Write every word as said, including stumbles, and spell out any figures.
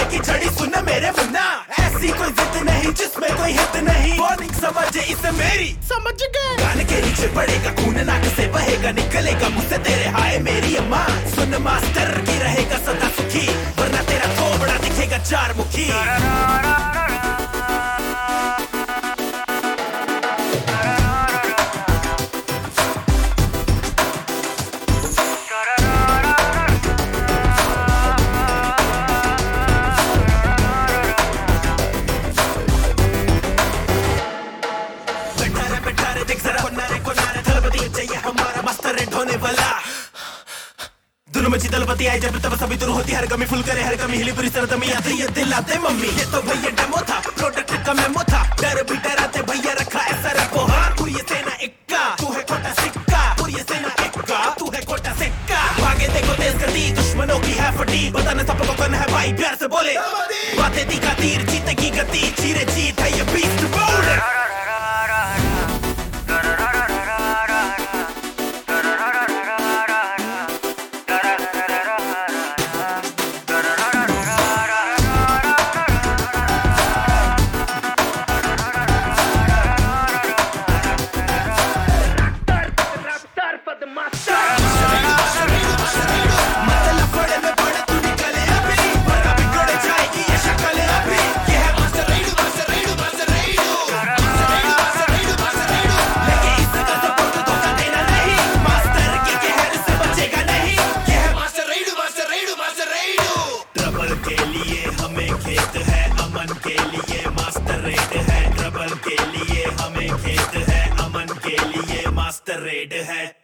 की छड़ी सुन मेरे मुन्ना, ऐसी कोई जिद नहीं जिसमें कोई हित नहीं, वार्निंग समझे इसे मेरी, समझ गए। गाने के नीचे पड़ेगा खून, नाक से बहेगा, निकलेगा मुझसे तेरे हाय मेरी अम्मा। सुन मास्टर की रहेगा सदा सुखी, वरना तेरा थोबड़ा दिखेगा चार मुखी। दलपति आए जब तब सभी दूर होती, हर कमी फुल करे हर कमी हिली पूरी सरदमी आती, ये दिल आते मम्मी। ये तो भैया डेमो था, प्रोडक्ट का मेमो था, डर भी डराते भैया रखा ऐसा रखो। हाँ तू ये सेना इक्का, तू है खोटा सिक्का, तू ये सेना इक्का, तू है खोटा सिक्का। भागे देखो तेज गति, दुश्मनों की है फटी, बताना सबको कौन है भाई, प्यार से बोले बातें दिखा तीर, जीतेगी गति, चीरे जीत है ये बीस्ट बोल्डर। के लिए हमें खेत है, अमन के लिए मास्टर रेड है। ट्रबल के लिए हमें खेत है, अमन के लिए मास्टर रेड है।